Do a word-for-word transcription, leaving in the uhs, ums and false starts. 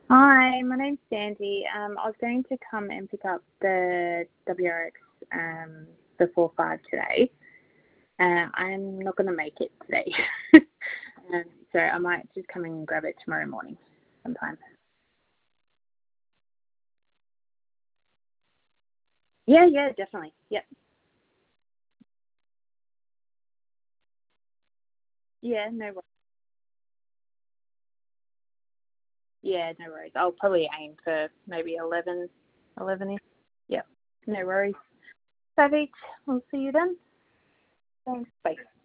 Hi, my name's Sandy. Um, I was going to come and pick up the W R X um, the four five today. Uh, I'm not going to make it today. um, so I might just come and grab it tomorrow morning sometime. Yeah, yeah, definitely. Yep. Yeah, no worries. Yeah, no worries. I'll probably aim for maybe eleven, eleven-ish. Yep, no worries. Perfect. We'll see you then. Thanks. Bye.